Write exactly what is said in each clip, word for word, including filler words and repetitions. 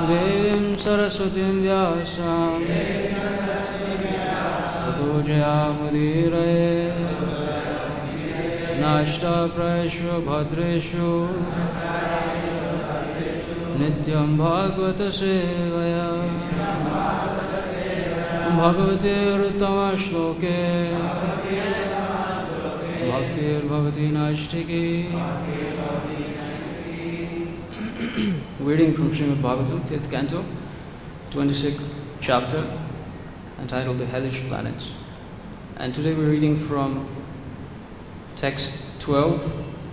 Devim Saraswatim Vyasam Tato Jayamudiraye Nashta Prayeshu Bhadreshu Nityam Bhagavata Sevaya Bhagavate Uttama Shloke Bhaktir Bhavati Naishtiki. Reading from Srimad Bhagavatam, fifth canto, twenty-sixth chapter, entitled The Hellish Planets. And today we're reading from text twelve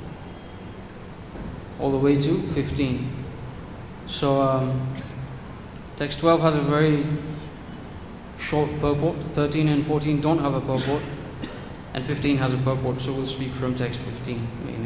all the way to fifteen. So um, text twelve has a very short purport, thirteen and fourteen don't have a purport, and fifteen has a purport, so we'll speak from text fifteen mainly.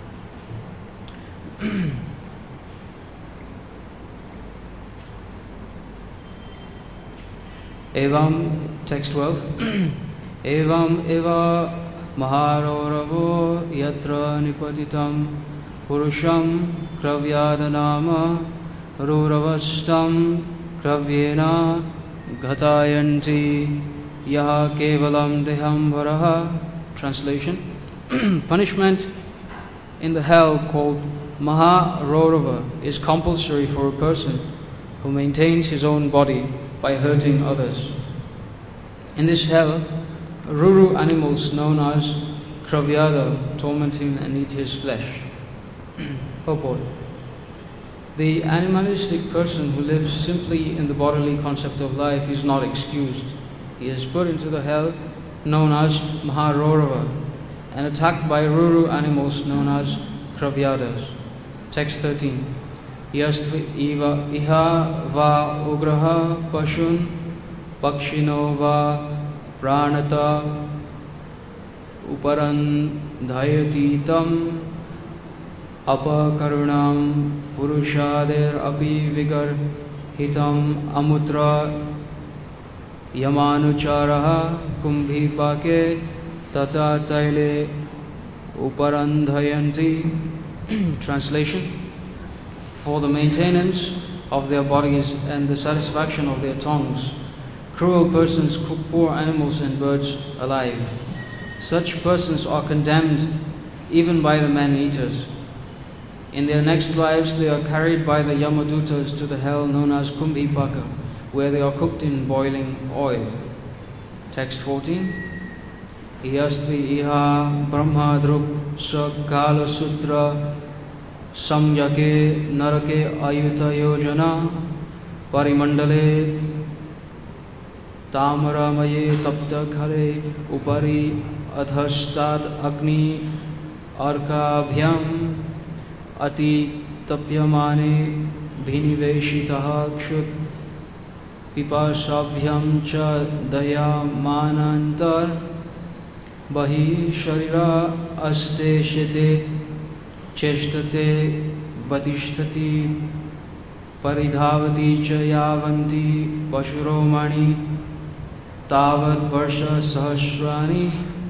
Evam, text twelve. Evam eva maharoravo yatra nipatitam purusham kravyadanama ruravastam kravyena ghatayanti yaha kevalam deham varaha. Translation. Punishment in the hell called Maharorava is compulsory for a person who maintains his own body by hurting others. In this hell, Ruru animals known as Kravyada torment him and eat his flesh. Purport. The animalistic person who lives simply in the bodily concept of life is not excused. He is put into the hell known as Maharorava and attacked by Ruru animals known as Kravyadas. Text thirteen. Yastvi iva iha va ugraha pashun pakshino va pranata uparan dhayati tam apakarunam purushader api vigar hitam amutra yamanucharaha kumbhi pake tata taile uparan dhayanti. Translation. For the maintenance of their bodies and the satisfaction of their tongues, cruel persons cook poor animals and birds alive. Such persons are condemned even by the man-eaters. In their next lives, they are carried by the Yamadutas to the hell known as Kumbhipaka, where they are cooked in boiling oil. Text fourteen. Yastvi iha brahma druk sakala sutra Samyake narake ayuta yojana parimandale tamaramaye tapta khare upari adhastad agni arkabhyam ati tapyamane bhiniveshitaha kshut pipasabhyam cha dayamanantar bahi sharira aste shete Cheshtate vatishtati paridhavati cha yavanti pashuromani tavad varsha sahasrani.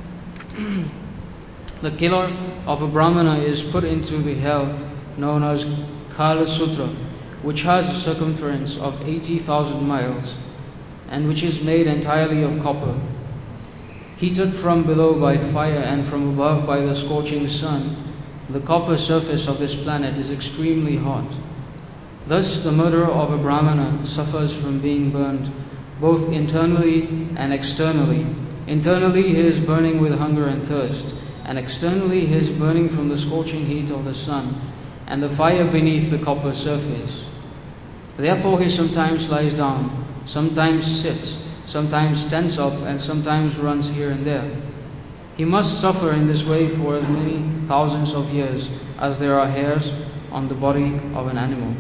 The killer of a Brahmana is put into the hell known as Kala Sutra, which has a circumference of eighty thousand miles and which is made entirely of copper. Heated from below by fire and from above by the scorching sun, the copper surface of this planet is extremely hot. Thus, the murderer of a Brahmana suffers from being burned both internally and externally. Internally, he is burning with hunger and thirst, and externally, he is burning from the scorching heat of the sun and the fire beneath the copper surface. Therefore, he sometimes lies down, sometimes sits, sometimes stands up, and sometimes runs here and there. He must suffer in this way for as many thousands of years as there are hairs on the body of an animal.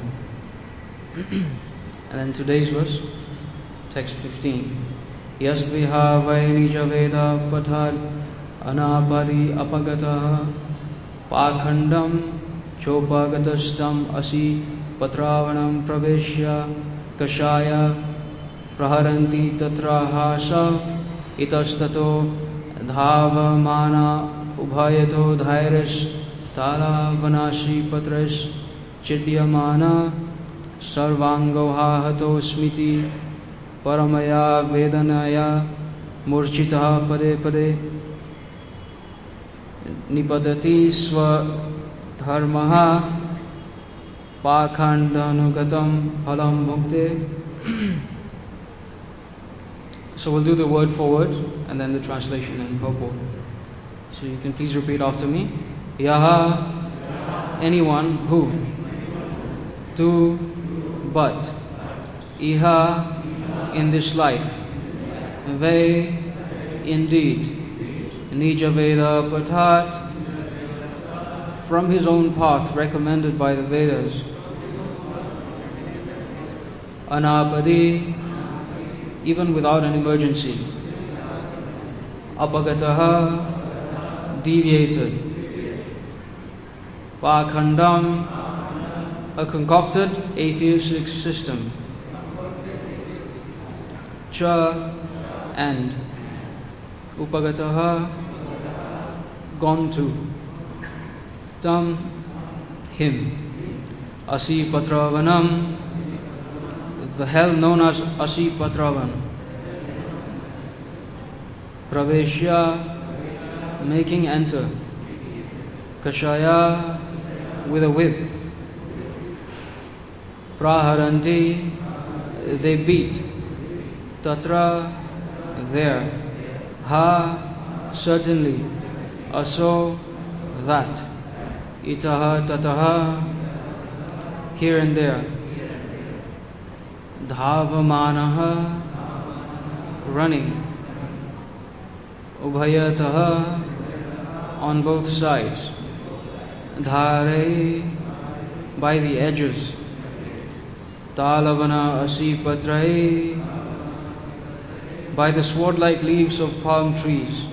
And then today's verse, text fifteen. Yastviha vainija veda pathad anapadi apagataha pakhandam chopagatastam asi patravanam praveshya kashaya praharanti tatrahasa itastato Dhava-mana ubhayato dhairas tala vanashi patras chidyamana sarvangoha hato smiti paramaya vedanaya murchitaha pade pade nipadati sva dharmaha pakhandanugatam phalam bhukte. So we'll do the word for word and then the translation and purport. So you can please repeat after me. Yaha, anyone who, tu, but, iha, in this life, ve, indeed, nija veda pathat, from his own path recommended by the Vedas, anapadi, even without an emergency, apagataha, deviated, pakhandam, a concocted atheistic system, cha, and, upagataha, gone to, tam, him, asi patravanam, the hell known as Asi Patravan, praveshya, making enter, kashaya, with a whip, praharanti, they beat, tatra, there, ha, certainly, aso, that, itaha, tataha, here and there, dhavamanaha, running, ubhayataha, on both sides, dhare, by the edges, talavana asi patrahe, by the sword-like leaves of palm trees,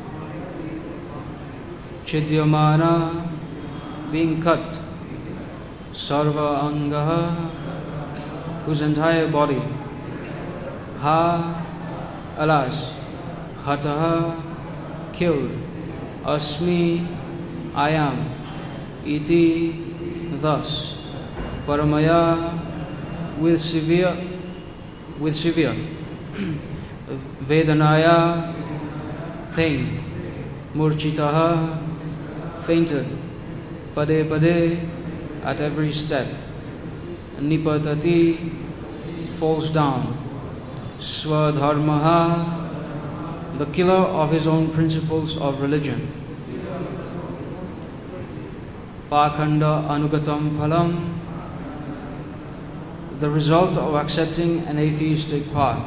chidyamana, being cut, sarva angaha, whose entire body, ha, alas, hataha, killed, asmi, I am, iti, thus, paramaya, with severe, with severe, vedanaya, pain, murchitaha, fainted, pade pade, at every step, nipatati, falls down, swadharmaha, the killer of his own principles of religion, pakhanda anugatam phalam, the result of accepting an atheistic path,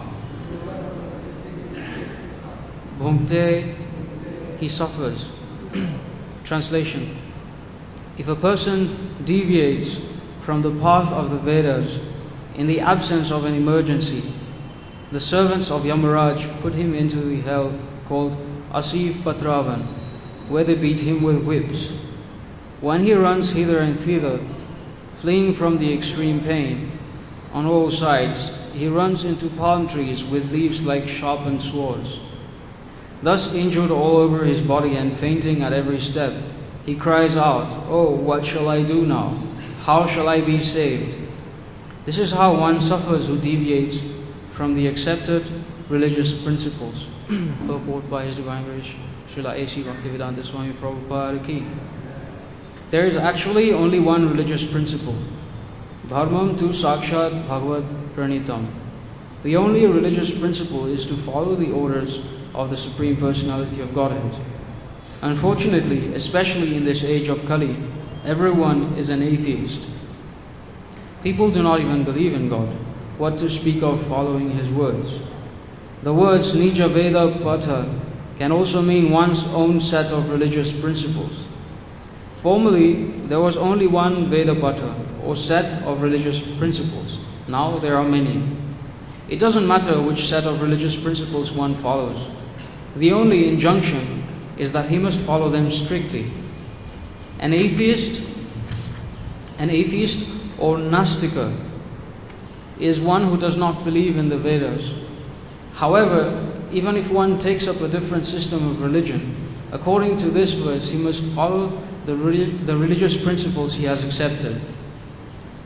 bhumte, he suffers. Translation: if a person deviates from the path of the Vedas in the absence of an emergency, the servants of Yamaraj put him into the hell called Asi Patravan, where they beat him with whips. When he runs hither and thither, fleeing from the extreme pain, on all sides he runs into palm trees with leaves like sharpened swords. Thus injured all over his body and fainting at every step, he cries out, "Oh, what shall I do now? How shall I be saved?" This is how one suffers who deviates from the accepted religious principles. Purport by His Divine Grace Srila A C Bhaktivedanta Swami Prabhupada ki. There is actually only one religious principle. Dharmam tu sakshat bhagavad pranitam. The only religious principle is to follow the orders of the Supreme Personality of Godhead. Unfortunately, especially in this age of Kali, everyone is an atheist. People do not even believe in God, what to speak of following His words. The words Nija Veda Patha can also mean one's own set of religious principles. Formerly, there was only one Veda Patha, or set of religious principles. Now there are many. It doesn't matter which set of religious principles one follows. The only injunction is that he must follow them strictly. An atheist, an atheist or Nastika is one who does not believe in the Vedas. However, even if one takes up a different system of religion, according to this verse, he must follow the, the religious principles he has accepted.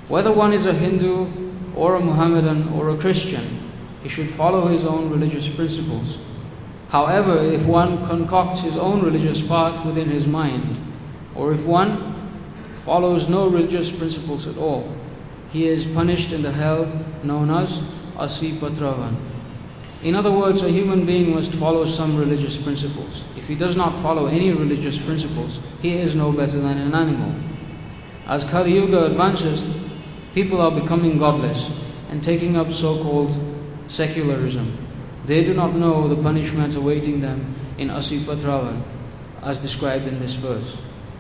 Whether one is a Hindu or a Mohammedan or a Christian, he should follow his own religious principles. However, if one concocts his own religious path within his mind, or if one follows no religious principles at all, he is punished in the hell known as Asi Patravan. In other words, a human being must follow some religious principles. If he does not follow any religious principles, he is no better than an animal. As Kali Yuga advances, people are becoming godless and taking up so-called secularism. They do not know the punishment awaiting them in Asi Patravan, as described in this verse.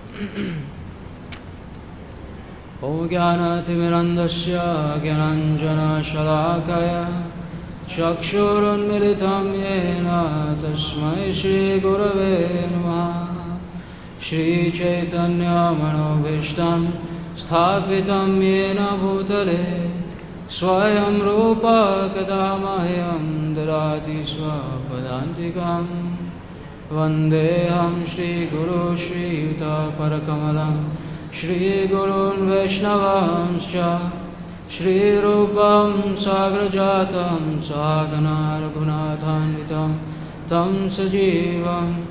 Om Jnana Timirandasya Gyananjana Shalakaya Chakshurun Militam Yena Tasmai Shri Gurave Namaha Shri Chaitanya Manobhishtam Sthapitam Yena Bhutale Swayam Rupa Kadamahyam Darati Swapadantikam Vandeham Shri Guru Shri Yuta Parakamalam Shri Gurun Vaishnavamscha Shri Rupam Sagrajatam Sagana Raghunathanvitam Tam Sajivam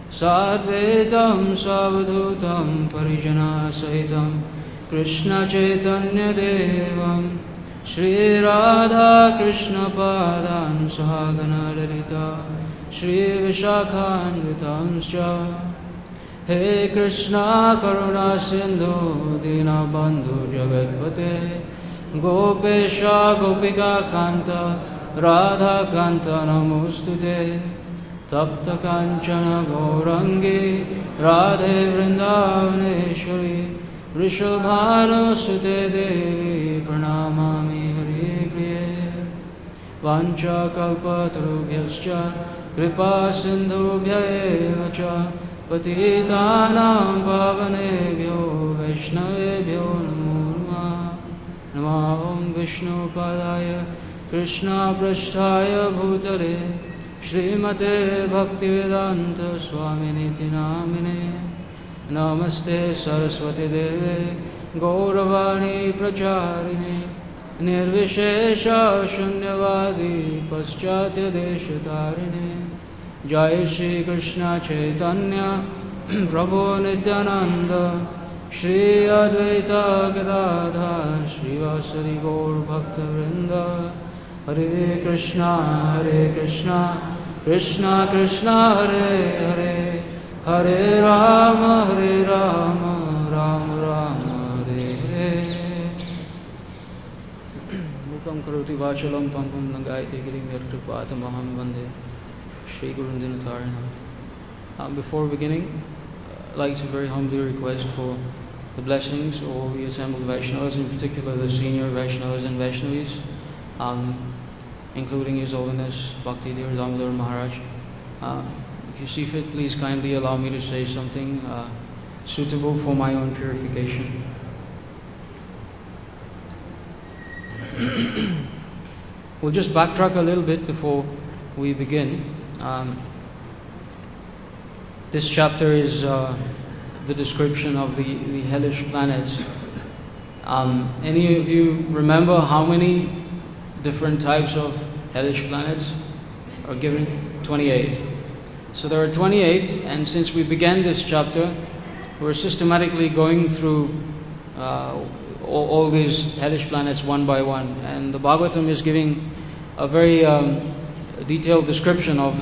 Sadvetam Savadhutam Parijana Sahitam Krishna Chaitanya Devam Shri Radha Krishna Padan Sagana Lalita Shri Vishakhanvitamscha He Krishna Karuna Sindhu Dina Bandhu Jagatpate Gopesha Gopika Kanta Radha Kanta Namostute Tapta Kanchana Gaurangi Radhe Vrindavaneshwari Vrishabhanu Sute Devi Pranamami Hari Priye Vancha Kalpatarubhyascha Kripa Sindhubhya Evacha Patitanam Pavanebhyo Vaishnavebhyo Namo Namah Namah Om Vishnu Padaya Krishna Prasthaya Bhutale Srimate Bhaktivedanta Swaminiti Namine Namaste Saraswati Deve Gauravani Pracharini Nirvishesha Shunyavadi Paschatya Deshatarini Jai Shri Krishna Chaitanya Prabhu Nityananda Shri Advaita Gadadhar Shri Vasari Gaur Bhakta Vrinda Hare Krishna Hare Krishna Krishna Krishna Hare Hare Hare Rama Hare Rama Rama Rama Hare Hare Mukam Karoti Vachalam Pampam Nagaiti Girim Yarkripatam Aham Vande Shri Guru Dinatharana. Um, before beginning, I'd like to very humbly request for the blessings of all the assembled Vaishnavas, in particular the senior Vaishnavas and Vaishnavis, um, including His Holiness Bhakti Dev Damodar Maharaj. Uh, if you see fit, please kindly allow me to say something uh, suitable for my own purification. We'll just backtrack a little bit before we begin. Um, this chapter is uh, the description of the, the hellish planets. Um, any of you remember how many different types of hellish planets are given? twenty-eight. So there are twenty-eight, and since we began this chapter, we're systematically going through uh, all, all these hellish planets one by one. And the Bhagavatam is giving a very um, detailed description of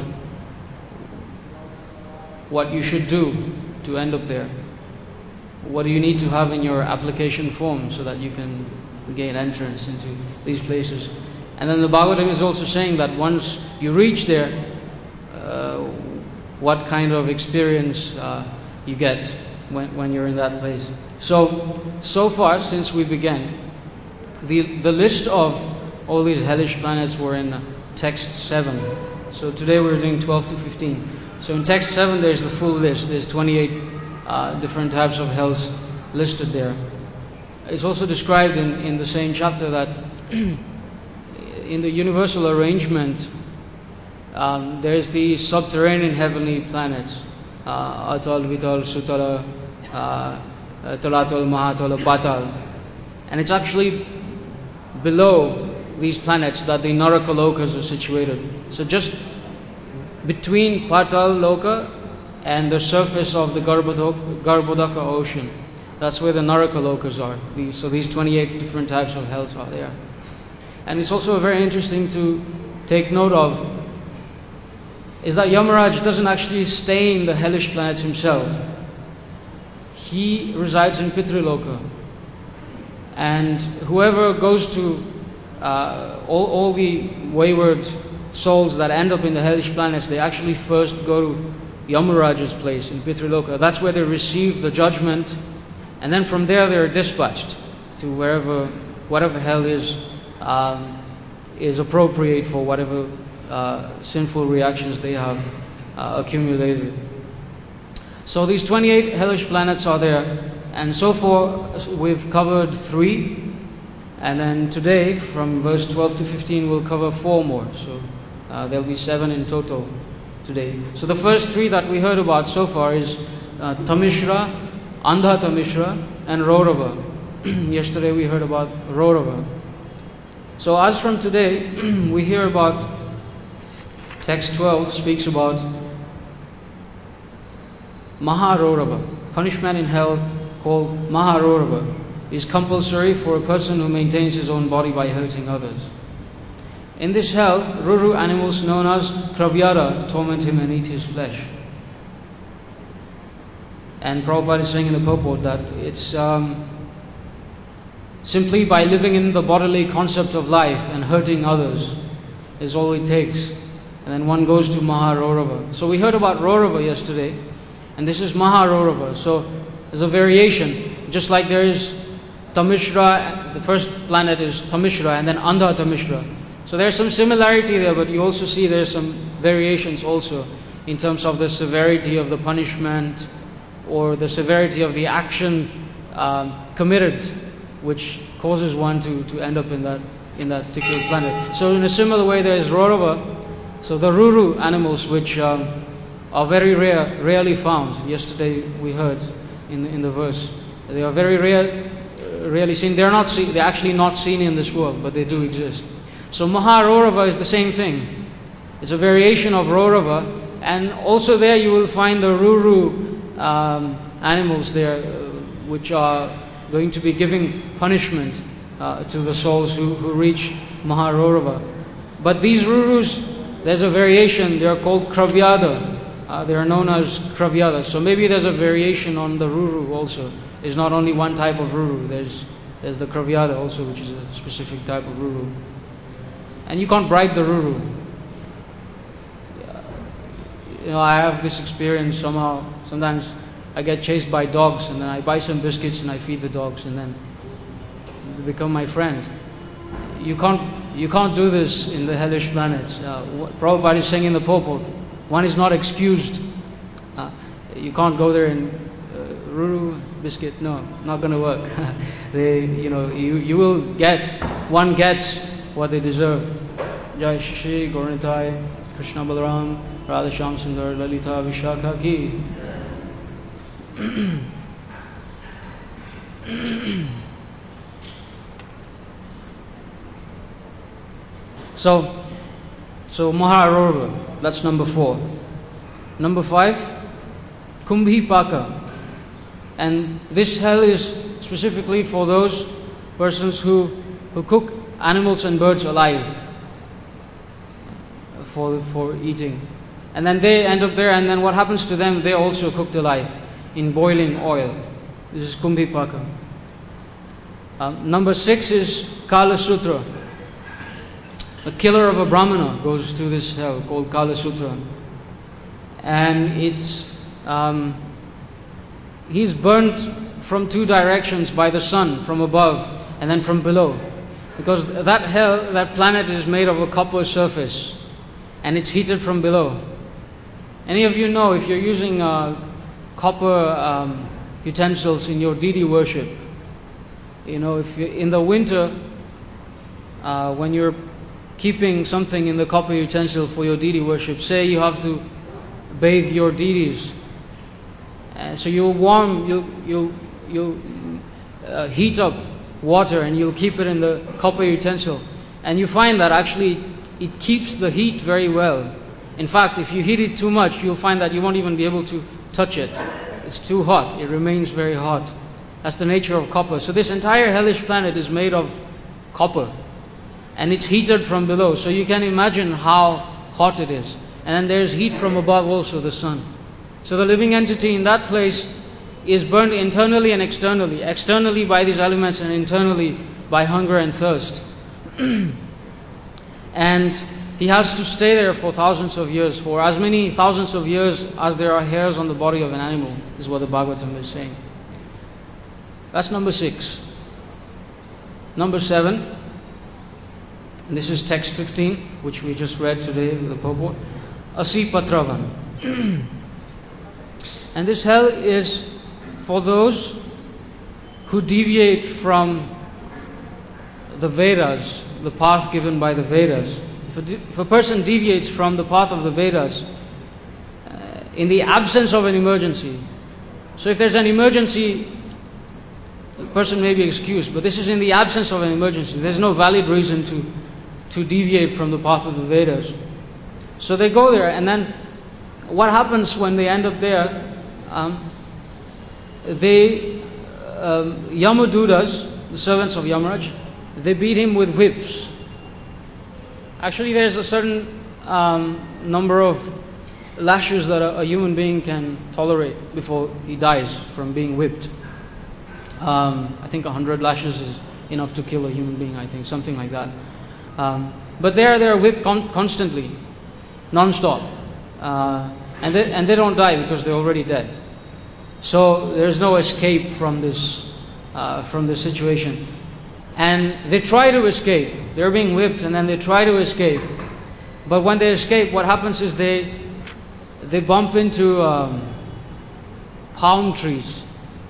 what you should do to end up there. What do you need to have in your application form so that you can gain entrance into these places? And then the Bhagavatam is also saying that once you reach there, uh, what kind of experience uh, you get when, when you're in that place. So, so far since we began, the, the list of all these hellish planets were in text seven. So today we're doing twelve to fifteen. So in text seven there's the full list. There's twenty-eight uh, different types of hells listed there. It's also described in, in the same chapter that in the universal arrangement um, there's the subterranean heavenly planets. Uh, Atal, Vital, Sutala, uh, Talatal, Mahatala, Patal. And it's actually below these planets that the Naraka Lokas are situated. So just between Patal Loka and the surface of the Garbhodaka, Garbhodaka ocean, that's where the Naraka Lokas are. These, so these twenty-eight different types of hells are there. And it's also very interesting to take note of is that Yamaraj doesn't actually stay in the hellish planets himself. He resides in Pitriloka. And whoever goes to uh, all, all the wayward souls that end up in the hellish planets, they actually first go to Yamaraj's place in Pitriloka. That's where they receive the judgment, and then from there they are dispatched to wherever, whatever hell is um, is appropriate for whatever uh, sinful reactions they have uh, accumulated. So these twenty-eight hellish planets are there, and so far we've covered three, and then today from verse twelve to fifteen we'll cover four more. So uh, there'll be seven in total today. So the first three that we heard about so far is uh, Tamishra, Andha Tamishra, and Raurava. Yesterday we heard about Raurava. So as from today, we hear about, text twelve speaks about Maharaurava. Punishment in hell called Maharaurava is compulsory for a person who maintains his own body by hurting others. In this hell, Ruru animals known as Kravyara torment him and eat his flesh. And Prabhupada is saying in the purport that it's um, simply by living in the bodily concept of life and hurting others is all it takes. And then one goes to Maharaurava. So we heard about Raurava yesterday, and this is Maharaurava. So there's a variation, just like there is Tamishra, the first planet is Tamishra, and then Andha Tamishra. So there's some similarity there, but you also see there's some variations also in terms of the severity of the punishment or the severity of the action um, committed, which causes one to, to end up in that in that particular planet. So in a similar way, there is Raurava. So the Ruru animals, which um, are very rare, rarely found. Yesterday we heard in in the verse, they are very rare, rarely seen. They're not seen. They're actually not seen in this world, but they do exist. So Maharaurava is the same thing. It's a variation of Raurava, and also there you will find the Ruru um, animals there, uh, which are going to be giving punishment uh, to the souls who, who reach Maharaurava. But these Rurus, there's a variation. They are called Kravyada. Uh, they are known as Kravyada. So maybe there's a variation on the Ruru also. There's not only one type of Ruru. There's there's the Kravyada also, which is a specific type of Ruru. And you can't bribe the Ruru. You know, I have this experience somehow. Sometimes I get chased by dogs, and then I buy some biscuits and I feed the dogs, and then they become my friend. You can't, you can't do this in the hellish planets. Uh, Prabhupada is saying in the purport, one is not excused. Uh, you can't go there and uh, Ruru biscuit. No, not going to work. they, you know, you you will get, one gets what they deserve. Jai Shri Gauranitai, Krishna Balaram, Radha Shyam Sundar, Lalita Vishakha ki. So, so Maharaurava, that's number four. Number five, Kumbhipaka. And this hell is specifically for those persons who, who cook animals and birds alive for, for eating. And then they end up there, and then what happens to them? They also cooked alive in boiling oil. This is Kumbhipaka. Um, number six is Kala Sutra. The killer of a Brahmana goes to this hell called Kala Sutra. And it's, um, he's burnt from two directions by the sun, from above and then from below. Because that hell, that planet is made of a copper surface, and it's heated from below. Any of you know, if you're using uh, copper um, utensils in your deity worship, you know, if you, in the winter, uh, when you're keeping something in the copper utensil for your deity worship, say you have to bathe your deities, uh, so you'll warm, you'll, you'll, you'll uh, heat up water and you'll keep it in the copper utensil. And you find that actually it keeps the heat very well. In fact, if you heat it too much, you'll find that you won't even be able to touch it. It's too hot. It remains very hot. That's the nature of copper. So this entire hellish planet is made of copper. And it's heated from below. So you can imagine how hot it is. And then there's heat from above also, the sun. So the living entity in that place is burned internally and externally. Externally by these elements and internally by hunger and thirst. And he has to stay there for thousands of years, for as many thousands of years as there are hairs on the body of an animal, is what the Bhagavatam is saying. That's number six. Number seven, and this is text fifteen, which we just read today, the purport. Asi Patravan. And this hell is for those who deviate from the Vedas, the path given by the Vedas. If a, if a person deviates from the path of the Vedas uh, in the absence of an emergency, so if there's an emergency, the person may be excused, but this is in the absence of an emergency. There's no valid reason to, to deviate from the path of the Vedas. So they go there, and then what happens when they end up there? Um, they, um, Yamadutas, the servants of Yamaraj, they beat him with whips. Actually, there's a certain um, number of lashes that a, a human being can tolerate before he dies from being whipped. Um, I think a hundred lashes is enough to kill a human being, I think, something like that. Um, but there they're whipped con- constantly, non-stop. Uh, and, they, and they don't die because they're already dead. So there's no escape from this, uh, from this situation. And they try to escape. They're being whipped and then they try to escape. But when they escape, what happens is they they bump into um, palm trees.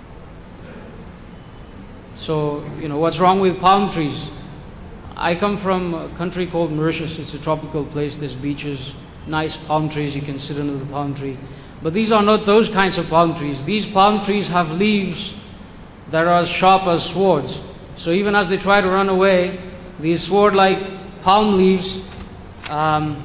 So, you know, what's wrong with palm trees? I come from a country called Mauritius. It's a tropical place. There's beaches, nice palm trees. You can sit under the palm tree. But these are not those kinds of palm trees. These palm trees have leaves that are as sharp as swords. So even as they try to run away, these sword-like palm leaves, um,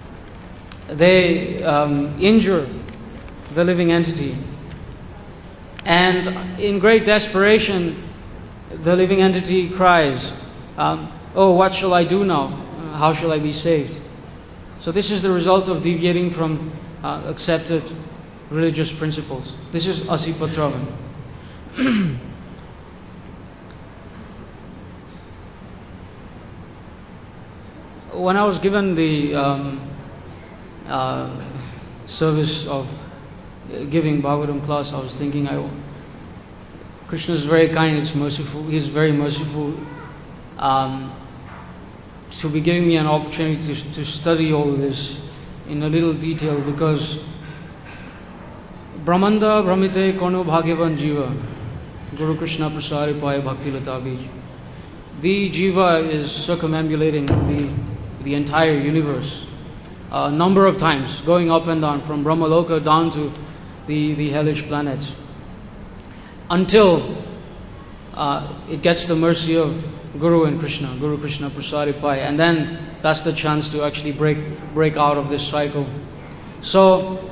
they um, injure the living entity. And in great desperation, the living entity cries, um, oh, what shall I do now? Uh, how shall I be saved? So this is the result of deviating from uh, accepted religious principles. This is Asi Patravan. When I was given the um, uh, service of giving Bhagavatam class, I was thinking, I, Krishna is very kind, he's merciful, he's very merciful um, to be giving me an opportunity to, to study all of this in a little detail, because Brahmanda Brahmite Kono Bhagyavan Jiva Guru Krishna Prasari Pai Bhakti Lata Bij. The Jiva is circumambulating the the entire universe a number of times, going up and down from Brahmaloka down to the, the hellish planets, until uh, it gets the mercy of Guru and Krishna, Guru Krishna Prasari Pai, and then that's the chance to actually break break out of this cycle. So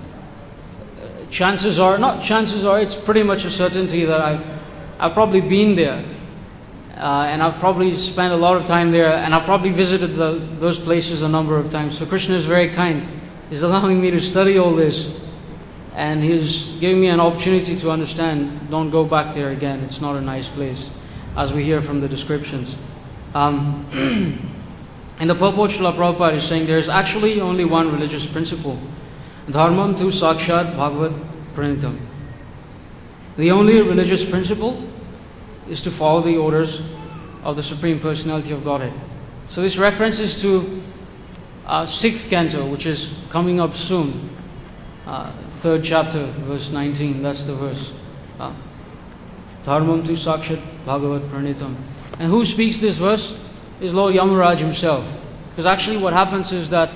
chances are, not chances are, it's pretty much a certainty that I've I've probably been there. Uh, and I've probably spent a lot of time there, and I've probably visited the, those places a number of times. So Krishna is very kind. He's allowing me to study all this, and He's giving me an opportunity to understand. Don't go back there again. It's not a nice place, as we hear from the descriptions. Um, and the purport Srila Prabhupada is saying there is actually only one religious principle. Dharmam tu sakshat bhagavad pranitam. The only religious principle is to follow the orders of the Supreme Personality of Godhead. So this reference is to uh, sixth canto, which is coming up soon. Uh, third chapter, verse nineteen, that's the verse. Dharmam tu sakshat bhagavad pranitam. And who speaks this verse? Is Lord Yamaraj himself. Because actually what happens is that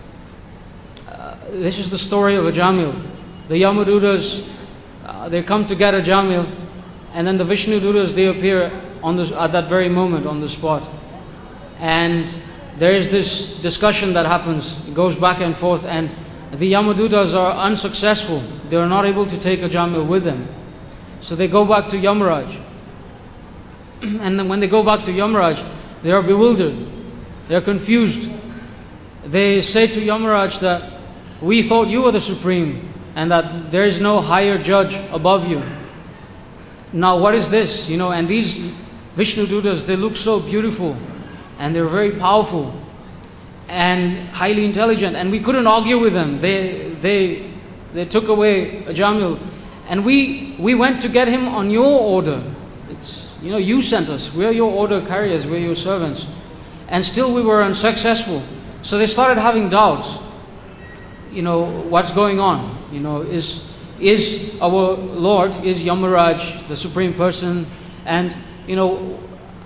uh, this is the story of Ajamil. The Yamadutas, uh, they come to get Ajamil, and then the Vishnu Dutas, they appear on the, at that very moment on the spot. And there is this discussion that happens, it goes back and forth, and the Yamadutas are unsuccessful. They are not able to take Ajamil with them. So they go back to Yamaraj. And then when they go back to Yamaraj, they are bewildered. They are confused. They say to Yamaraj that we thought you were the supreme and that there is no higher judge above you. Now what is this? You know, and these Vishnu Dutas, they look so beautiful and they're very powerful and highly intelligent, and we couldn't argue with them. They they they took away Ajamil, and we we went to get him on your order. It's, you know, you sent us. We're your order carriers. We're your servants, and still we were unsuccessful. So they started having doubts. You know, what's going on? You know, is is our Lord, is Yamaraj the supreme person, and you know,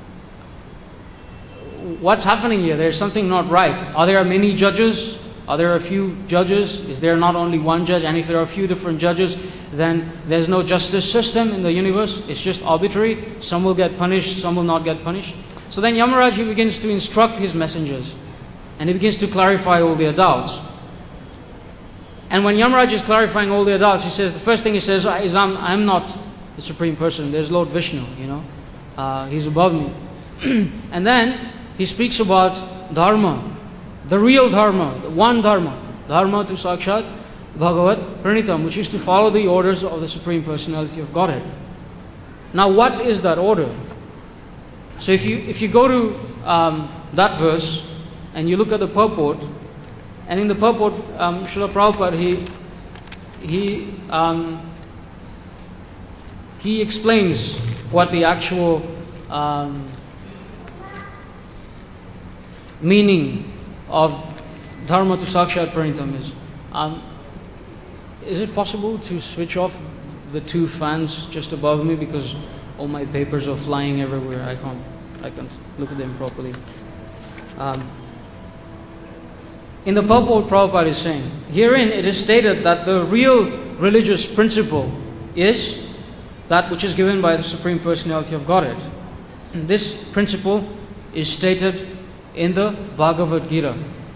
what's happening here? There's something not right. Are there many judges? Are there a few judges? Is there not only one judge? And if there are a few different judges, then there's no justice system in the universe. It's just arbitrary. Some will get punished, some will not get punished. So then Yamaraj, he begins to instruct his messengers, and he begins to clarify all their doubts. And when Yamaraj is clarifying all their doubts, he says, the first thing he says is, I'm, I'm not the supreme person. There's Lord Vishnu, you know. Uh, he's above me. And then he speaks about dharma, the real dharma, the one dharma, dharma to Sakshat Bhagavat Pranitam, which is to follow the orders of the Supreme Personality of Godhead. Now what is that order? So if you if you go to um, that verse and you look at the purport, and in the purport, um, Srila Prabhupada, he he um, he explains what the actual um, meaning of Dharma to Sakshat Pranitam is. Um, is it possible to switch off the two fans just above me, because all my papers are flying everywhere? I can't, I can't look at them properly. Um, in the purport, Prabhupada is saying, herein it is stated that the real religious principle is that which is given by the Supreme Personality of Godhead. And this principle is stated in the Bhagavad Gita.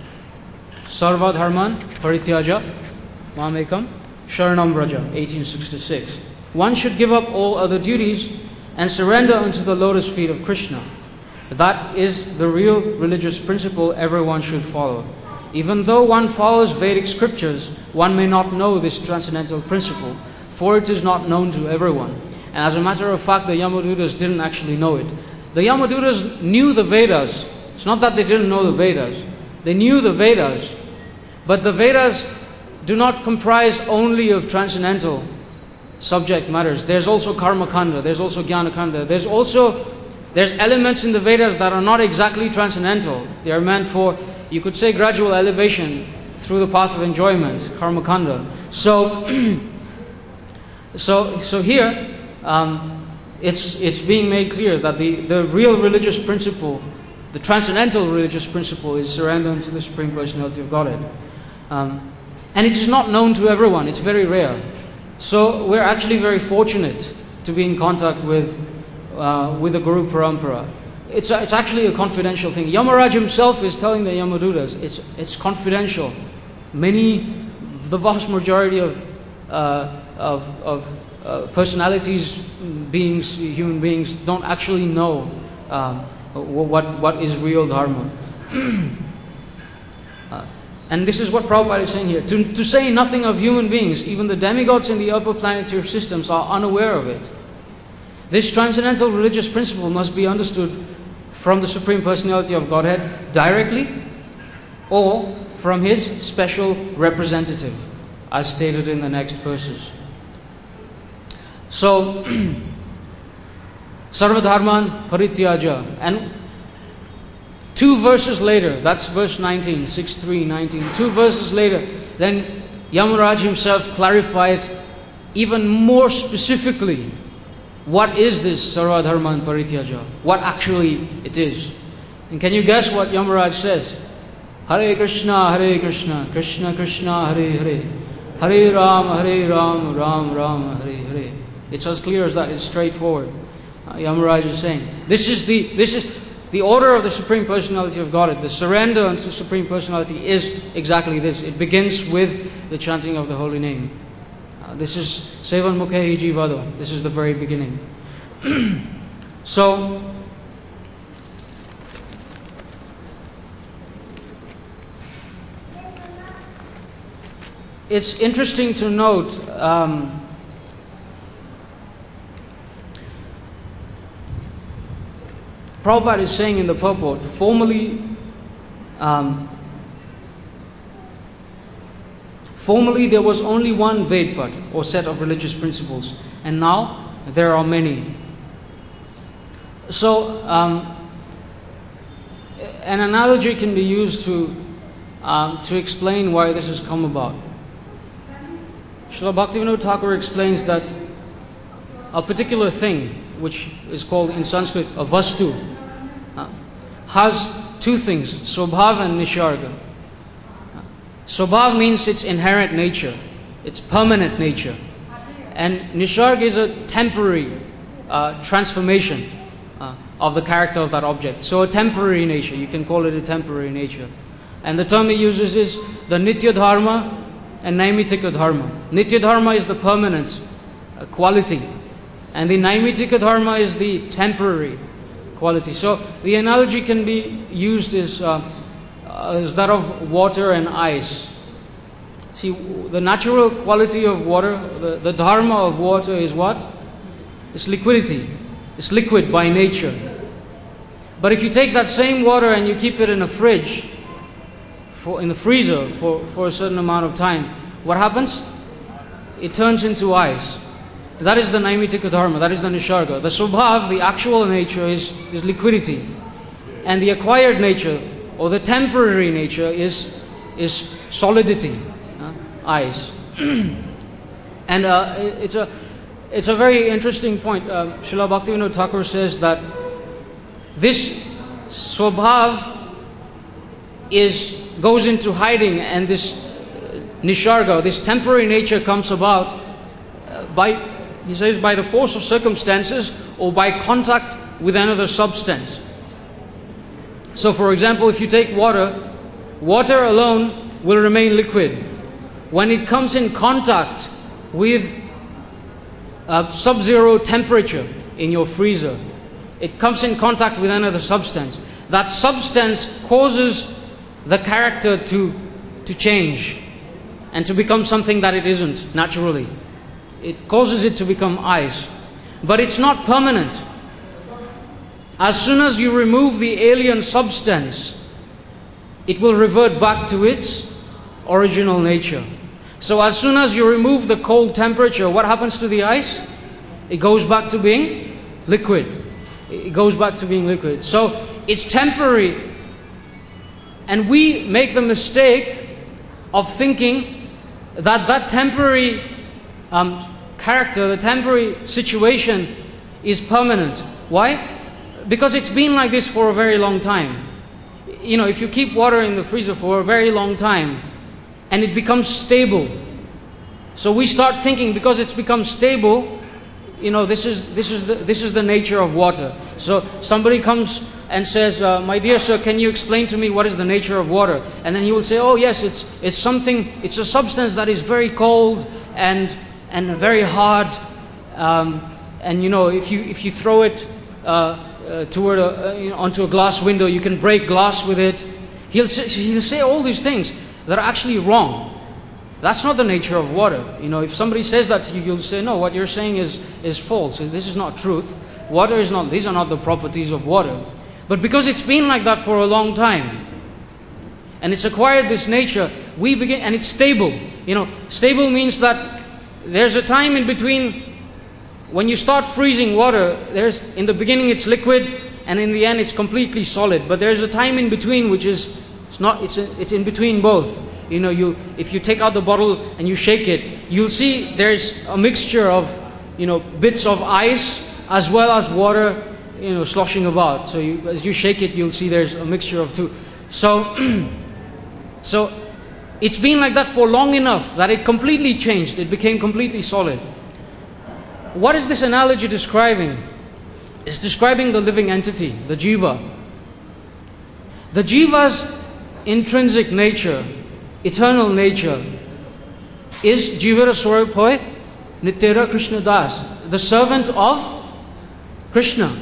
Sarva dharman parityaja mamekam sharanam vraja, eighteen sixty-six. One should give up all other duties and surrender unto the lotus feet of Krishna. That is the real religious principle everyone should follow. Even though one follows Vedic scriptures, one may not know this transcendental principle, for it is not known to everyone. And as a matter of fact, the Yamadutas didn't actually know it. The Yamadutas knew the Vedas. It's not that they didn't know the Vedas. They knew the Vedas. But the Vedas do not comprise only of transcendental subject matters. There's also Karma Kanda, there's also Jnana Kanda. There's also, there's elements in the Vedas that are not exactly transcendental. They are meant for, you could say, gradual elevation through the path of enjoyment, Karma Kanda. So, so, so here, um, it's, it's being made clear that the, the real religious principle, the transcendental religious principle, is surrender to the Supreme Personality of Godhead. Um, and it is not known to everyone, it's very rare. So we're actually very fortunate to be in contact with, uh, with the Guru Parampara. It's, a, it's actually a confidential thing. Yamaraj himself is telling the Yamadutas, it's, it's confidential. Many, the vast majority of, uh, of, of uh, personalities, beings, human beings, don't actually know um, what, what is real Dharma. uh, and this is what Prabhupada is saying here. To, to say nothing of human beings, even the demigods in the upper planetary systems are unaware of it. This transcendental religious principle must be understood from the Supreme Personality of Godhead directly, or from His special representative, as stated in the next verses. So, Sarva dharman parityaja. And two verses later, that's verse nineteen, six three nineteen. Two verses later, then Yamaraj himself clarifies even more specifically what is this Sarva dharman parityaja, what actually it is. And can you guess what Yamaraj says? Hare Krishna, Hare Krishna, Krishna Krishna, Hare Hare, Hare Ram, Hare Ram, Ram Ram, Hare Hare. It's as clear as that, it's straightforward. Uh, Yamaraj is saying, this is the this is the order of the Supreme Personality of Godhead. The surrender unto Supreme Personality is exactly this. It begins with the chanting of the holy name. Uh, this is Sevan Mukhe Jivado. This is the very beginning. So, it's interesting to note um, Prabhupada is saying in the purport, formerly, um, formerly there was only one Vedpat, or set of religious principles, and now there are many. So, um, an analogy can be used to um, to explain why this has come about. Srila Bhaktivinoda Thakur explains that a particular thing, which is called in Sanskrit a vastu, uh, has two things, swabhav and nisharga. Uh, swabhav means its inherent nature, its permanent nature. And nisharga is a temporary uh, transformation uh, of the character of that object. So a temporary nature, you can call it a temporary nature. And the term he uses is the nitya dharma and naimitika dharma. Nitya dharma is the permanent uh, quality, and the naimitika dharma is the temporary quality. So the analogy can be used as, uh, as that of water and ice. See, the natural quality of water, the, the dharma of water is what? It's liquidity. It's liquid by nature. But if you take that same water and you keep it in a fridge, for, in the freezer for, for a certain amount of time, what happens? It turns into ice. That is the naimitika dharma, that is the nisharga. The subhav, the actual nature, is, is liquidity. And the acquired nature, or the temporary nature, is, is solidity, uh, ice. And uh, it's, a, it's a very interesting point. Uh, Srila Bhaktivinoda Thakur says that this swabhav is, goes into hiding, and this nisharga, this temporary nature, comes about uh, by, he says, by the force of circumstances or by contact with another substance. So for example, if you take water, water alone will remain liquid. When it comes in contact with a sub-zero temperature in your freezer, it comes in contact with another substance. That substance causes the character to, to change and to become something that it isn't naturally. It causes it to become ice. But it's not permanent. As soon as you remove the alien substance, it will revert back to its original nature. So as soon as you remove the cold temperature, what happens to the ice? It goes back to being liquid. It goes back to being liquid. So it's temporary. And we make the mistake of thinking that that temporary um, character, the temporary situation is permanent. Why? Because it's been like this for a very long time. You know, if you keep water in the freezer for a very long time and it becomes stable, so we start thinking because it's become stable, you know, this is this is the this is the nature of water. So somebody comes and says, uh, "My dear sir, can you explain to me what is the nature of water?" And then he will say, "Oh yes, it's it's something. It's a substance that is very cold and and very hard. Um, and you know, if you if you throw it uh, uh, toward a, uh, you know, onto a glass window, you can break glass with it." He'll say, he'll say all these things that are actually wrong. That's not the nature of water. You know, if somebody says that to you, you'll say, "No, what you're saying is is false. This is not truth. Water is not. These are not the properties of water." But because it's been like that for a long time, and it's acquired this nature, we begin, and it's stable. You know, stable means that there's a time in between when you start freezing water. There's in the beginning it's liquid, and in the end it's completely solid. But there's a time in between which is it's not. It's a, it's in between both. You know, you if you take out the bottle and you shake it, you'll see there's a mixture of, you know, bits of ice as well as water, you know, sloshing about. So you, as you shake it, you'll see there's a mixture of two. So, so it's been like that for long enough that it completely changed. It became completely solid. What is this analogy describing? It's describing the living entity, the jiva. The jiva's intrinsic nature, eternal nature, is Jivara Swarup Hoy Nityara Krishna Das, the servant of Krishna.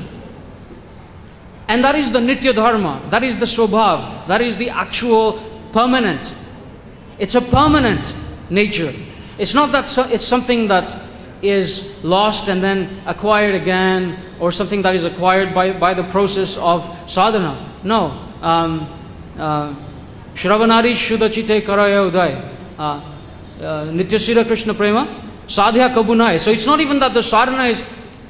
And that is the Nitya Dharma, that is the Swabhav, that is the actual permanent. It's a permanent nature. It's not that so, it's something that is lost and then acquired again, or something that is acquired by, by the process of sadhana. No. Um, uh, Shravanadi Shudachite Karaya Uday. Nityasira Krishna Prema Sadhya Kabunai. So it's not even that the sadhana is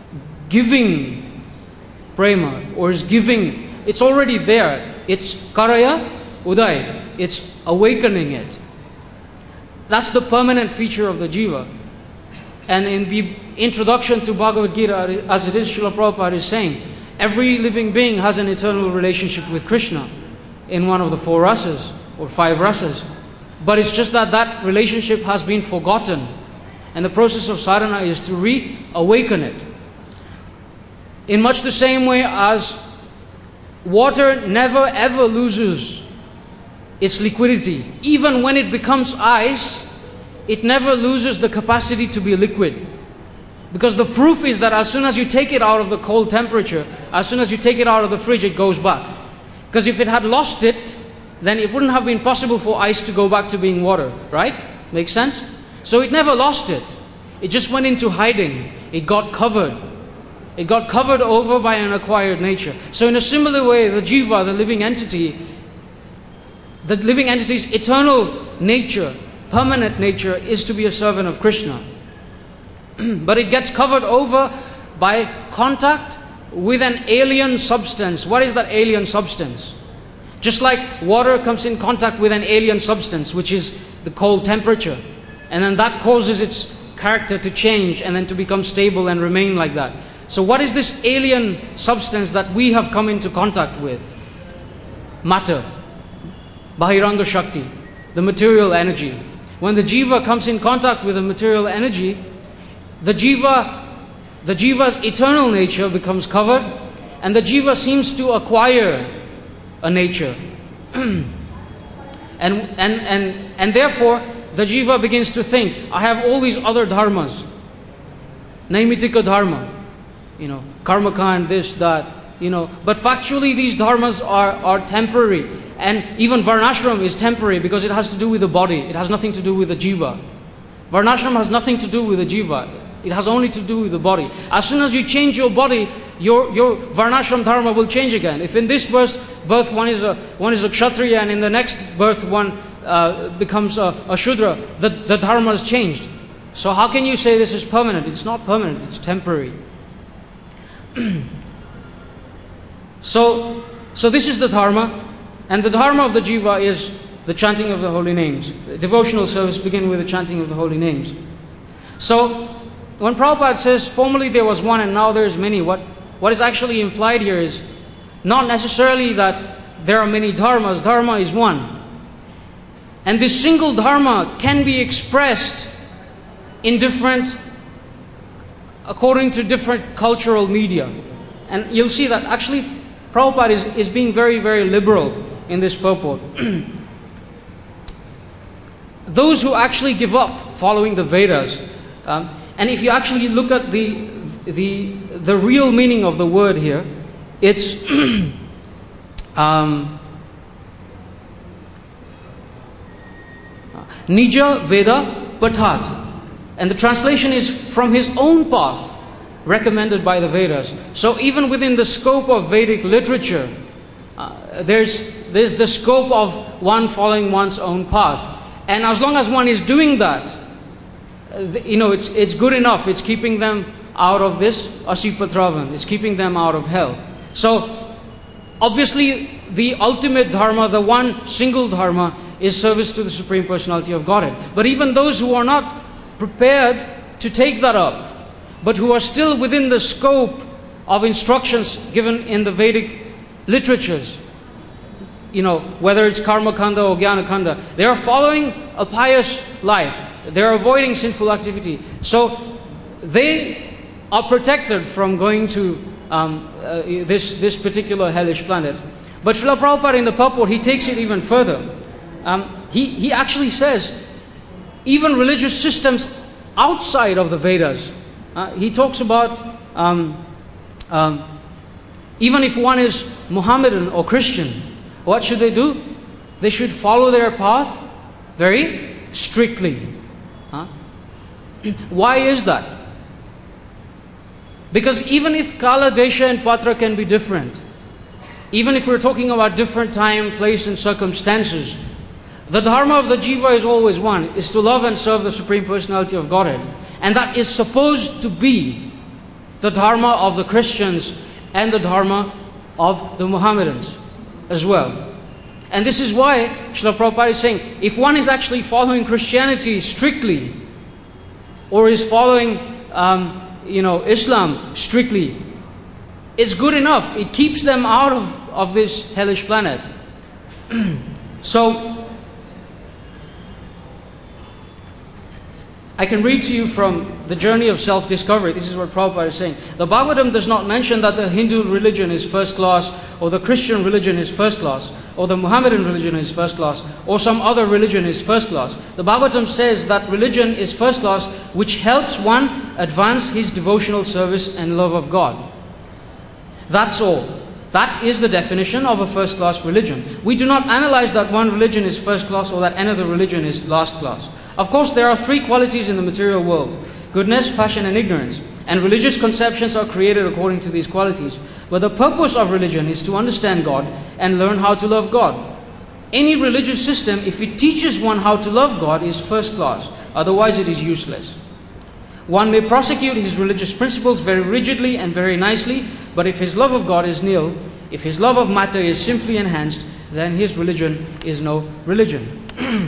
giving prema or is giving, it's already there. It's Karaya Uday. It's awakening it. That's the permanent feature of the jiva. And in the introduction to Bhagavad Gita, as it is, Srila Prabhupada is saying, every living being has an eternal relationship with Krishna in one of the four rasas or five rasas. But it's just that that relationship has been forgotten. And the process of sadhana is to reawaken it. In much the same way as water never ever loses its liquidity. Even when it becomes ice, it never loses the capacity to be liquid. Because the proof is that as soon as you take it out of the cold temperature, as soon as you take it out of the fridge, it goes back. Because if it had lost it, then it wouldn't have been possible for ice to go back to being water, right? Makes sense? So it never lost it. It just went into hiding. It got covered. It got covered over by an acquired nature. So in a similar way, the jiva, the living entity, the living entity's eternal nature, permanent nature, is to be a servant of Krishna. But it gets covered over by contact with an alien substance. What is that alien substance? Just like water comes in contact with an alien substance, which is the cold temperature. And then that causes its character to change and then to become stable and remain like that. So what is this alien substance that we have come into contact with? Matter. Bahiranga Shakti. The material energy. When the jiva comes in contact with the material energy, the jiva, the jiva's eternal nature becomes covered, and the jiva seems to acquire a nature. and, and, and, and therefore, the jiva begins to think, I have all these other dharmas. Naimitika dharma. You know, karmakand, this, that, you know. But factually, these dharmas are, are temporary. And even varnashram is temporary because it has to do with the body. It has nothing to do with the jiva. Varnashram has nothing to do with the jiva. It has only to do with the body. As soon as you change your body, your your varnashram dharma will change again. If in this birth, birth one is a one is a kshatriya, and in the next birth one uh, becomes a, a shudra, the the dharma has changed. So how can you say this is permanent? It's not permanent. It's temporary. so so this is the dharma, and the dharma of the jiva is the chanting of the holy names. The devotional service begins with the chanting of the holy names. So when Prabhupada says, formerly there was one and now there is many, what, what is actually implied here is not necessarily that there are many dharmas. Dharma is one. And this single dharma can be expressed in different, according to different cultural media. And you'll see that actually Prabhupada is, is being very, very liberal in this purport. Those who actually give up following the Vedas, um, and if you actually look at the the the real meaning of the word here, it's um, Nija Veda Pathat, and the translation is from his own path, recommended by the Vedas. So even within the scope of Vedic literature, uh, there's there's the scope of one following one's own path, and as long as one is doing that, you know, it's it's good enough. It's keeping them out of this Asipatravan. It's keeping them out of hell. So, obviously, the ultimate dharma, the one single dharma, is service to the Supreme Personality of Godhead. But even those who are not prepared to take that up, but who are still within the scope of instructions given in the Vedic literatures, you know, whether it's Karma Kanda or Jnana Kanda, they are following a pious life. They are avoiding sinful activity. So they are protected from going to um, uh, this, this particular hellish planet. But Srila Prabhupada in the purport, he takes it even further. Um, he, he actually says, even religious systems outside of the Vedas, uh, he talks about, um, um, even if one is Muhammadan or Christian, what should they do? They should follow their path very strictly. Huh? Why is that? Because even if Kala, Desha and Patra can be different, even if we're talking about different time, place and circumstances, the dharma of the jiva is always one, is to love and serve the Supreme Personality of Godhead. And that is supposed to be the dharma of the Christians and the dharma of the Mohammedans as well. And this is why Srila Prabhupada is saying, if one is actually following Christianity strictly, or is following um, you know, Islam strictly, it's good enough. It keeps them out of, of this hellish planet. So, I can read to you from the journey of self-discovery. This is what Prabhupada is saying. The Bhagavatam does not mention that the Hindu religion is first class, or the Christian religion is first class, or the Muhammadan religion is first class, or some other religion is first class. The Bhagavatam says that religion is first class, which helps one advance his devotional service and love of God. That's all. That is the definition of a first-class religion. We do not analyze that one religion is first class or that another religion is last class. Of course, there are three qualities in the material world: goodness, passion and ignorance. And religious conceptions are created according to these qualities. But the purpose of religion is to understand God and learn how to love God. Any religious system, if it teaches one how to love God, is first class. Otherwise, it is useless. One may prosecute his religious principles very rigidly and very nicely, but if his love of God is nil, if his love of matter is simply enhanced, then his religion is no religion.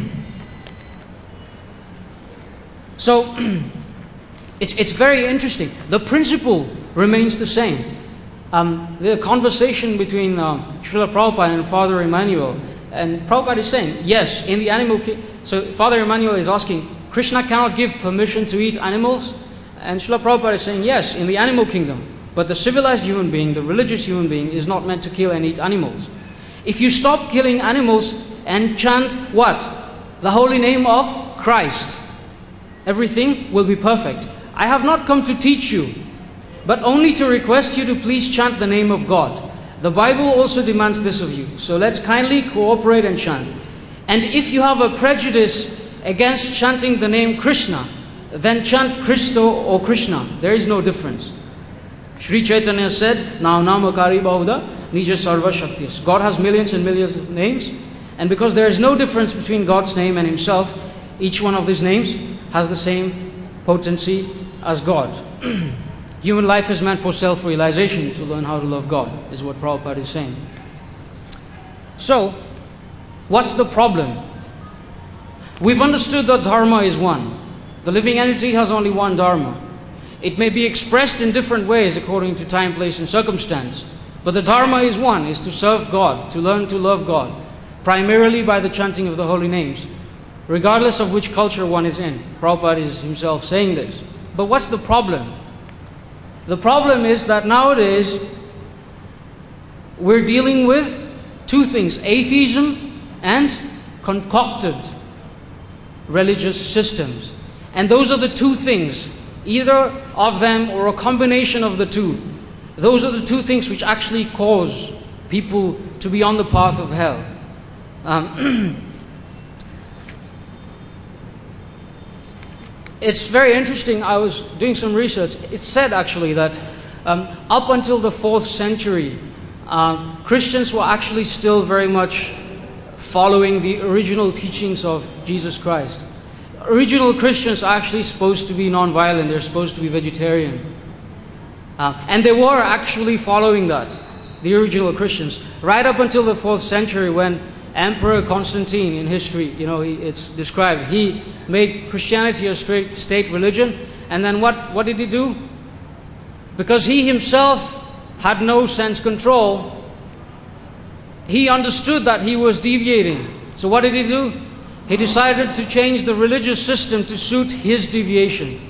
So, it's, it's very interesting. The principle remains the same. Um, the conversation between uh, Srila Prabhupada and Father Emmanuel, and Prabhupada is saying, yes, in the animal kingdom. So Father Emmanuel is asking, Krishna cannot give permission to eat animals? And Srila Prabhupada is saying, yes, in the animal kingdom. But the civilized human being, the religious human being, is not meant to kill and eat animals. If you stop killing animals and chant what? The holy name of Christ, everything will be perfect. I have not come to teach you, but only to request you to please chant the name of God. The Bible also demands this of you. So let's kindly cooperate and chant. And if you have a prejudice against chanting the name Krishna, then chant Christo or Krishna. There is no difference. Sri Chaitanya said, Now Namakari Bahuda, Nija Sarva Shaktis. God has millions and millions of names, and because there is no difference between God's name and Himself, each one of these names has the same potency as God. Human life is meant for self-realization, to learn how to love God, is what Prabhupada is saying. So, what's the problem? We've understood that Dharma is one. The living entity has only one Dharma. It may be expressed in different ways according to time, place and circumstance. But the Dharma is one, is to serve God, to learn to love God, primarily by the chanting of the holy names, regardless of which culture one is in. Prabhupada is himself saying this. But what's the problem? The problem is that nowadays we're dealing with two things: atheism and concocted religious systems. And those are the two things, either of them or a combination of the two. Those are the two things which actually cause people to be on the path of hell. Um, it's very interesting. I was doing some research. It said actually that um, up until the fourth century, uh, Christians were actually still very much following the original teachings of Jesus Christ. Original Christians are actually supposed to be non-violent. They're supposed to be vegetarian. Uh, and they were actually following that, the original Christians, right up until the fourth century when Emperor Constantine in history, you know, he, it's described, he made Christianity a straight state religion. And then what, what did he do? Because he himself had no sense control, he understood that he was deviating. So what did he do? He decided to change the religious system to suit his deviation.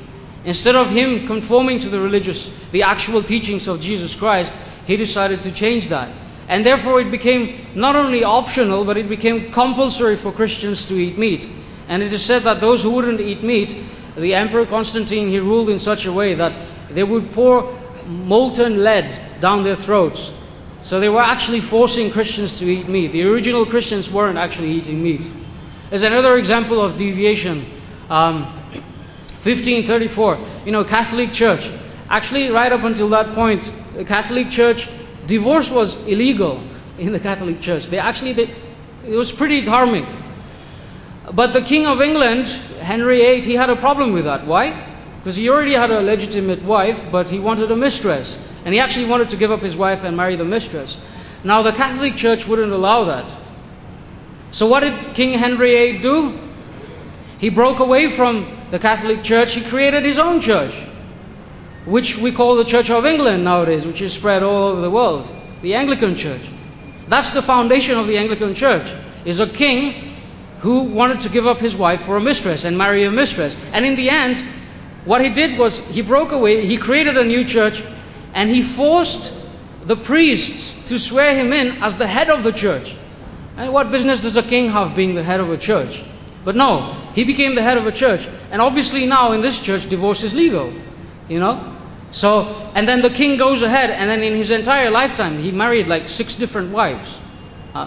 Instead of him conforming to the religious, the actual teachings of Jesus Christ, he decided to change that. And therefore it became not only optional, but it became compulsory for Christians to eat meat. And it is said that those who wouldn't eat meat, the Emperor Constantine, he ruled in such a way that they would pour molten lead down their throats. So they were actually forcing Christians to eat meat. The original Christians weren't actually eating meat. There's another example of deviation. Um, fifteen thirty-four, you know, Catholic Church. Actually, right up until that point, the Catholic Church, divorce was illegal in the Catholic Church. They actually, they, it was pretty dharmic. But the King of England, Henry the eighth, he had a problem with that. Why? Because he already had a legitimate wife, but he wanted a mistress. And he actually wanted to give up his wife and marry the mistress. Now the Catholic Church wouldn't allow that. So what did King Henry the eighth do? He broke away from the Catholic Church. He created his own church, which we call the Church of England nowadays, which is spread all over the world. The Anglican Church. That's the foundation of the Anglican Church, is a king who wanted to give up his wife for a mistress and marry a mistress. And in the end, what he did was he broke away, he created a new church, and he forced the priests to swear him in as the head of the church. And what business does a king have being the head of a church? But no, he became the head of a church. And obviously now in this church, divorce is legal. You know? So, and then the king goes ahead, and then in his entire lifetime, he married like six different wives. Uh,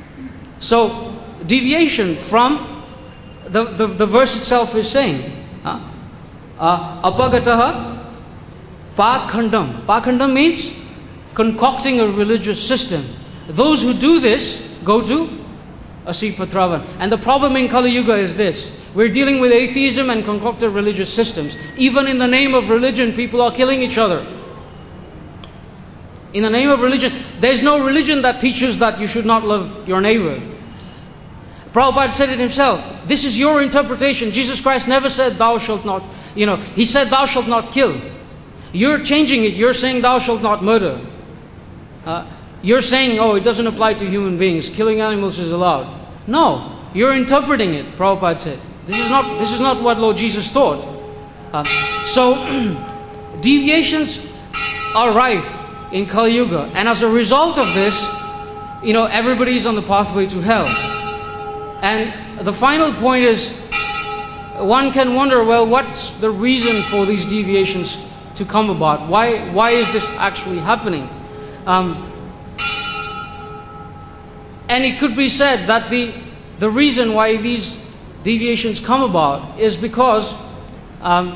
so, deviation from the, the, the verse itself is saying, uh, uh, apagataha pakhandam. Pakhandam means concocting a religious system. Those who do this go to Asipatravan. And the problem in Kali Yuga is this. We're dealing with atheism and concocted religious systems. Even in the name of religion, people are killing each other. In the name of religion, there's no religion that teaches that you should not love your neighbor. Prabhupada said it himself. This is your interpretation. Jesus Christ never said thou shalt not, you know, he said thou shalt not kill. You're changing it. You're saying thou shalt not murder. Uh, you're saying, oh, it doesn't apply to human beings. Killing animals is allowed. No, you're interpreting it, Prabhupada said. This is not, this is not what Lord Jesus taught. Uh, so, deviations are rife in Kali Yuga. And as a result of this, you know, everybody's on the pathway to hell. And the final point is, one can wonder, well, what's the reason for these deviations to come about? Why, why is this actually happening? Um, and it could be said that the, the reason why these deviations come about is because, um,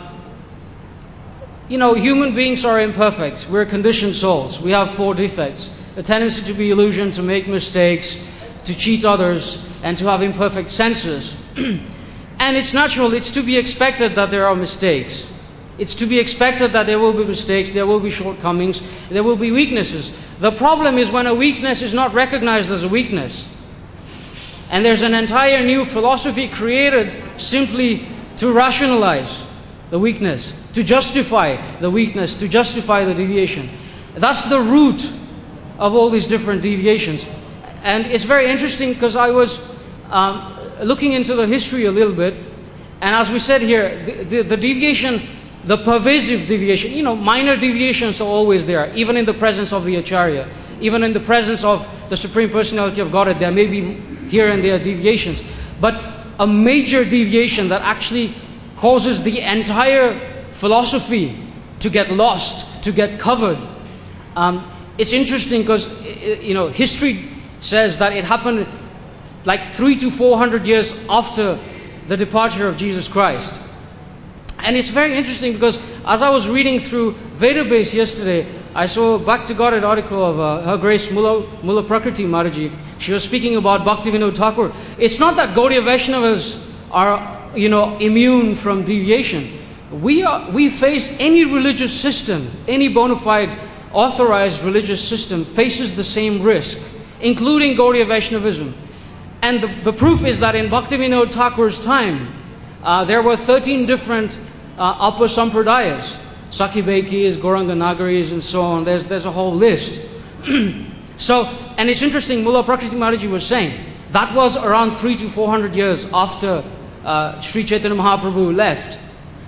you know, human beings are imperfect. We're conditioned souls. We have four defects. A tendency to be illusioned, to make mistakes, to cheat others, and to have imperfect senses. And it's natural, it's to be expected that there are mistakes. It's to be expected that there will be mistakes, there will be shortcomings, there will be weaknesses. The problem is when a weakness is not recognized as a weakness. And there's an entire new philosophy created simply to rationalize the weakness, to justify the weakness, to justify the deviation. That's the root of all these different deviations. And it's very interesting because I was um, looking into the history a little bit, and as we said here, the, the, the deviation, the pervasive deviation, you know, minor deviations are always there, even in the presence of the Acharya, even in the presence of the Supreme Personality of Godhead, there may be here and there deviations. But a major deviation that actually causes the entire philosophy to get lost, to get covered. Um, it's interesting because, you know, history says that it happened like three to four hundred years after the departure of Jesus Christ. And it's very interesting because as I was reading through Vedabase yesterday, I saw a Back to Godhead article of uh, Her Grace Mula, Mula Prakriti Mataji. She was speaking about Bhaktivinoda Thakur. It's not that Gaudiya Vaishnavas are, you know, immune from deviation. We are, we face any religious system, any bona fide authorized religious system faces the same risk, including Gaudiya Vaishnavism. And the, the proof is that in Bhaktivinoda Thakur's time, uh, there were thirteen different uh, upper sampradayas. Sakhibekis, Gauranga Nagaris, and so on. There's, there's a whole list. So, and it's interesting, Mula Prakriti Mataji was saying, that was around three to four hundred years after uh, Sri Chaitanya Mahaprabhu left.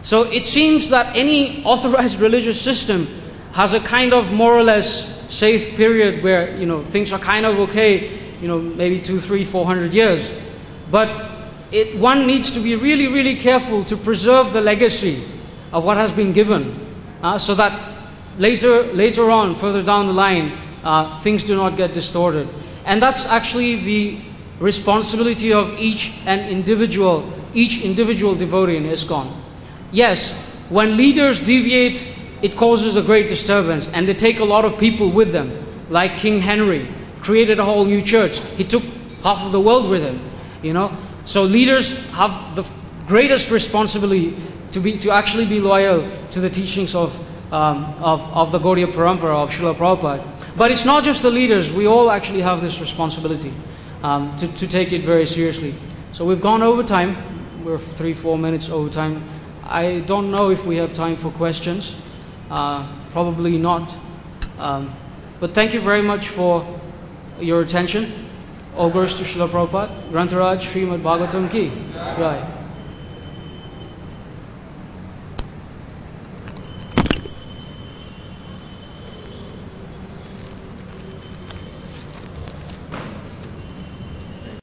So it seems that any authorized religious system has a kind of more or less safe period where, you know, things are kind of okay, you know, maybe two, three, four hundred years. But it, one needs to be really, really careful to preserve the legacy of what has been given, uh, so that later, later on, further down the line, uh, things do not get distorted. And that's actually the responsibility of each and individual, each individual devotee in ISKCON. Yes, when leaders deviate, it causes a great disturbance, and they take a lot of people with them, like King Henry created a whole new church. He took half of the world with him, you know. So leaders have the greatest responsibility to be to actually be loyal to the teachings of um, of of the Gaudiya Parampara of Srila Prabhupada. But it's not just the leaders; we all actually have this responsibility um, to to take it very seriously. So we've gone over time. We're three, four minutes over time. I don't know if we have time for questions. Uh, probably not. Um, but thank you very much for your attention. All glories to Srila Prabhupada. Grantaraj Srimad Bhagavatam ki. Right.